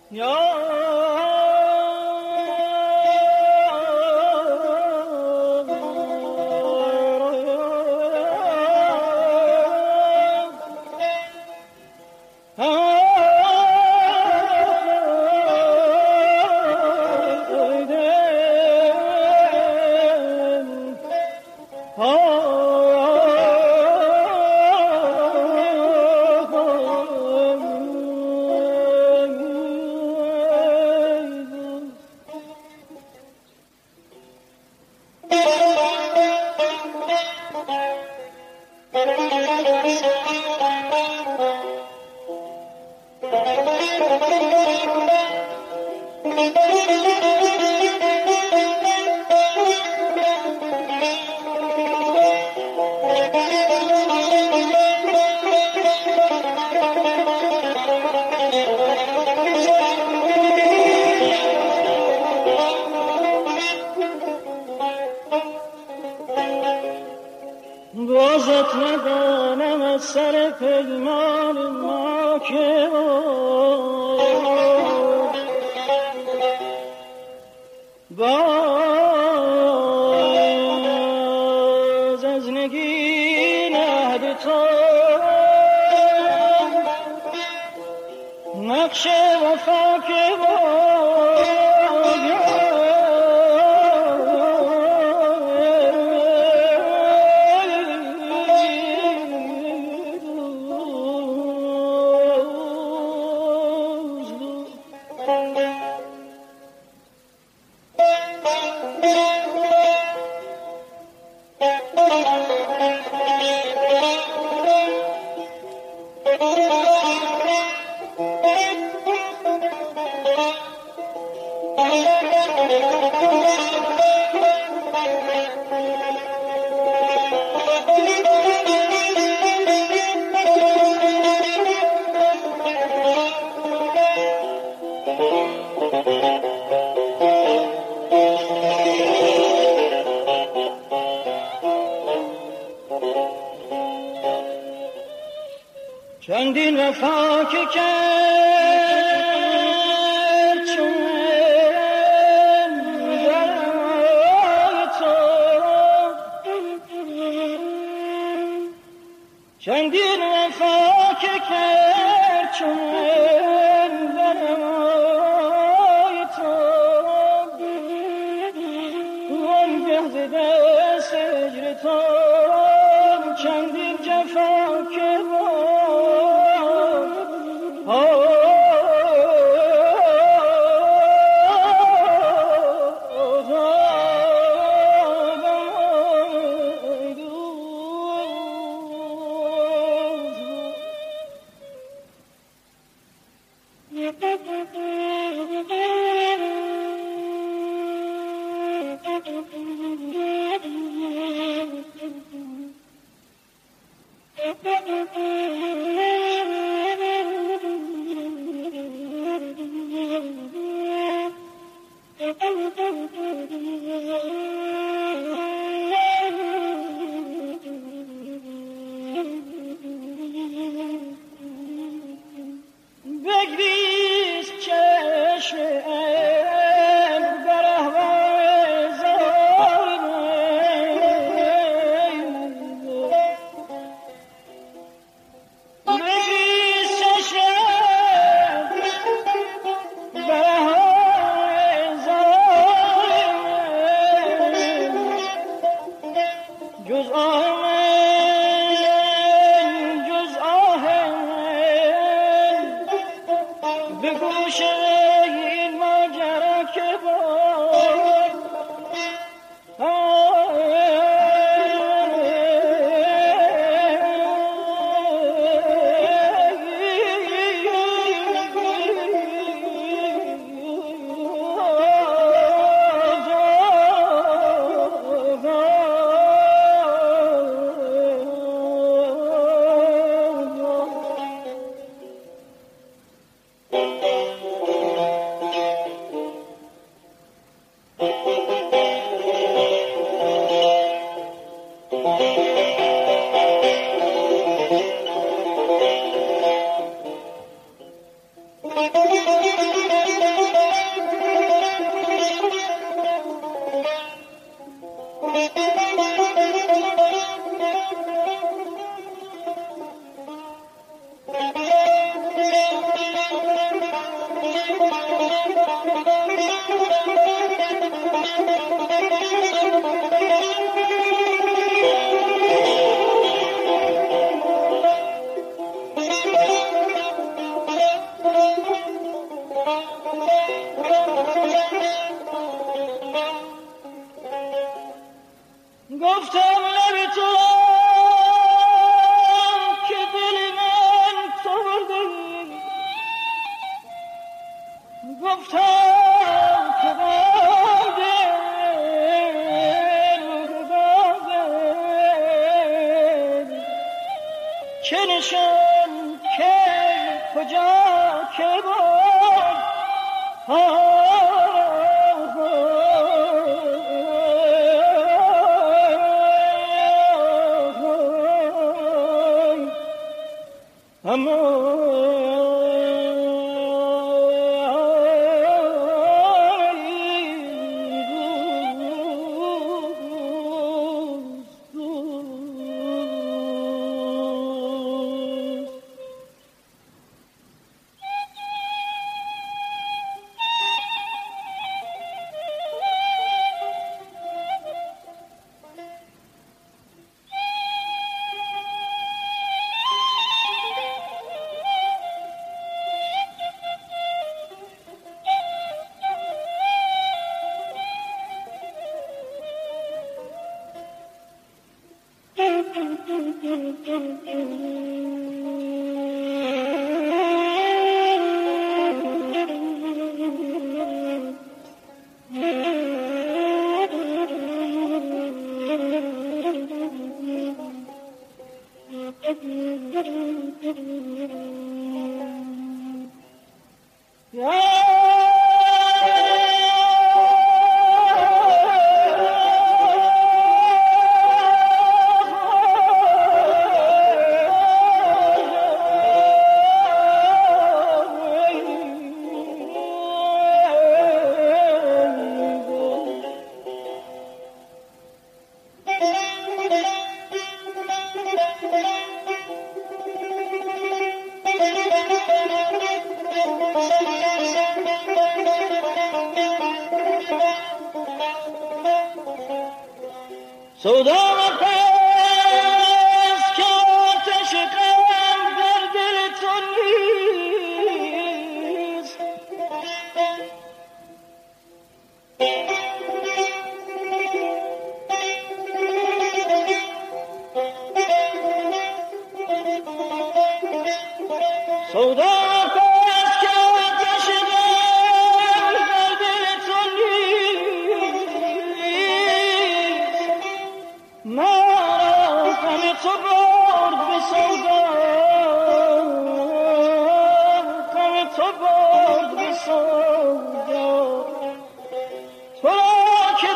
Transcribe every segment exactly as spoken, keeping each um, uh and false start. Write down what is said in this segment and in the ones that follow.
بازت ندانم از سر پیمان ما که باز از نگین عهد تو نقش وفا که چندین وفا که کرد چون برای تو، چندین وفا که کرد چون برای تو، وانگه ز دست هجر تو چندین جفا که بگریست چشم ابر بر احوال زاریم، بگریست چشم بر احوال زاریم، جز آه به گوش این ماجرا که باد گفتم لب تو که دل من تو بردی، گفتم که باده باده چه نشان که کجا که بود اما سودا پس که آتش غم در دل تو نیست، سودا پس که آتش غم در دل تو نیست، مرا غم تو برد به سودا، غم تو برد به سودا، تو را که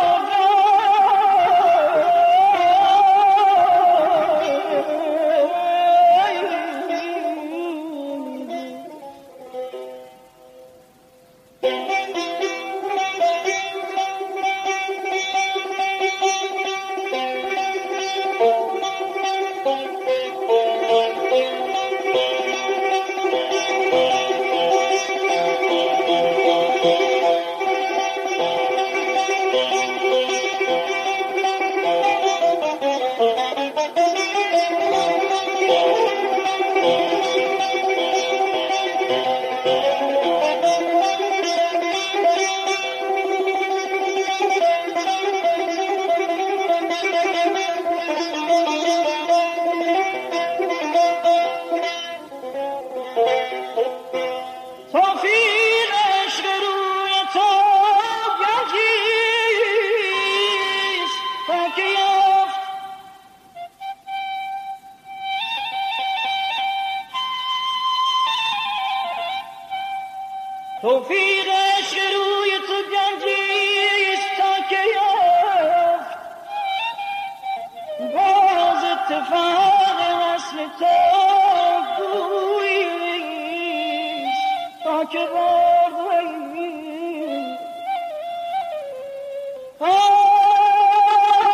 توفیق عشق روی تو گنجیست تا که یافت، باز اتفاق وصل تو گوییست تا که برد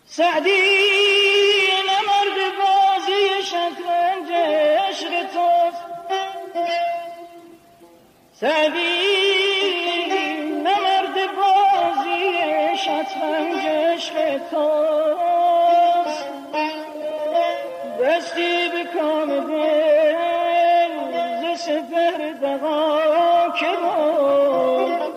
سعدی نمرد بازی شطرنج عشق توست، سعدی نمرد بازی شطرنج عشق توست. دستی به کام دل ز سپهر دغا که بود،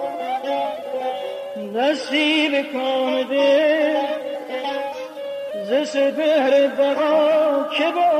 دستی به کام دل ز سپهر دغا که بود.